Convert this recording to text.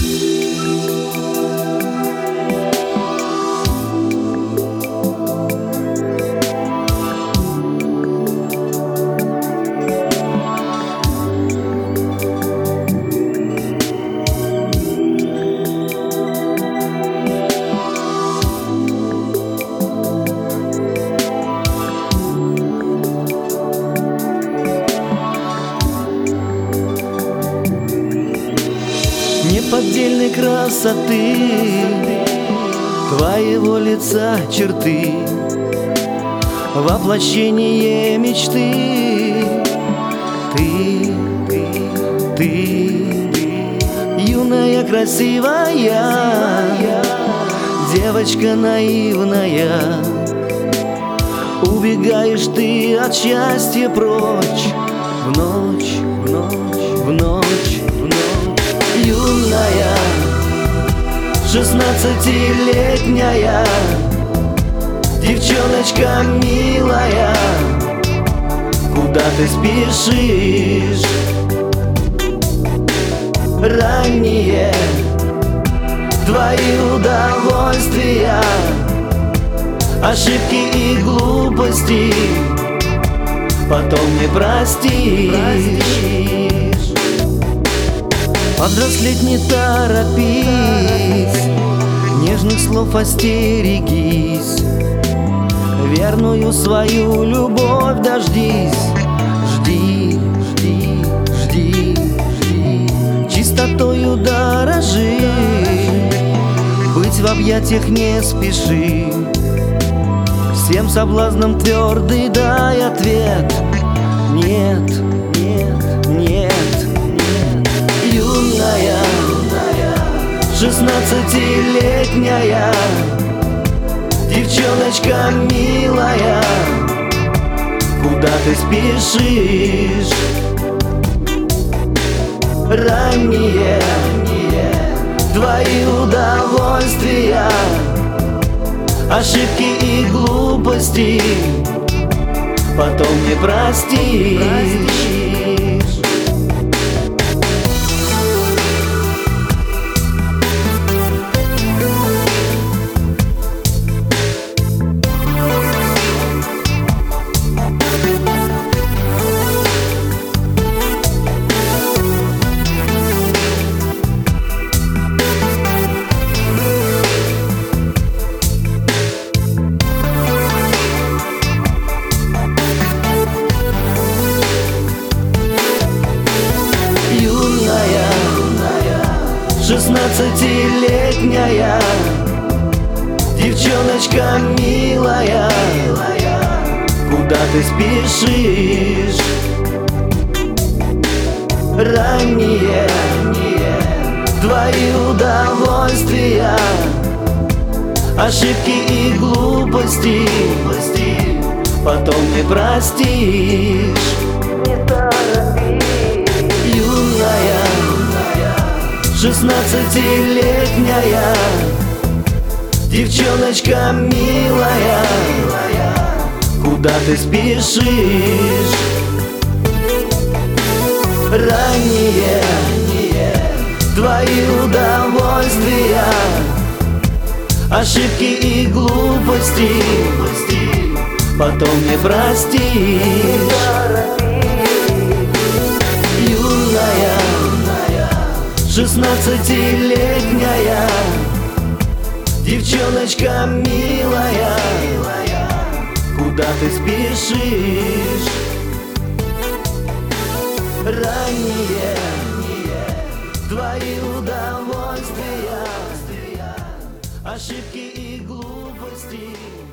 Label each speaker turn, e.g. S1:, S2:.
S1: Неподдельной красоты твоего лица черты, воплощение мечты. Ты, юная, красивая, девочка наивная. Убегаешь ты от счастья прочь в ночь, в ночь, в ночь, в ночь. Юная, 16-летняя девчоночка милая, куда ты спешишь? Ранние твои удовольствия, ошибки и глупости потом не простишь. Повзрослеть не торопись, нежных слов остерегись, верную свою любовь дождись. Жди, жди, жди, жди, чистотою дорожи, быть в объятиях не спеши, всем соблазнам твердый дай ответ. Нет, нет, нет. Юная, 16-летняя девчоночка милая, куда ты спешишь? Ранние твои удовольствия, ошибки и глупости потом не простишь. Юная, 16-летняя девчоночка милая, куда ты спешишь? Ранние твои удовольствия, ошибки и глупости потом не простишь. Юная, 16-летняя девчоночка милая, куда ты спешишь? Ранние твои удовольствия, ошибки и глупости потом не простишь. Юная, 16-летняя девчоночка милая, куда ты спешишь? Ранние твои удовольствия, ошибки и глупости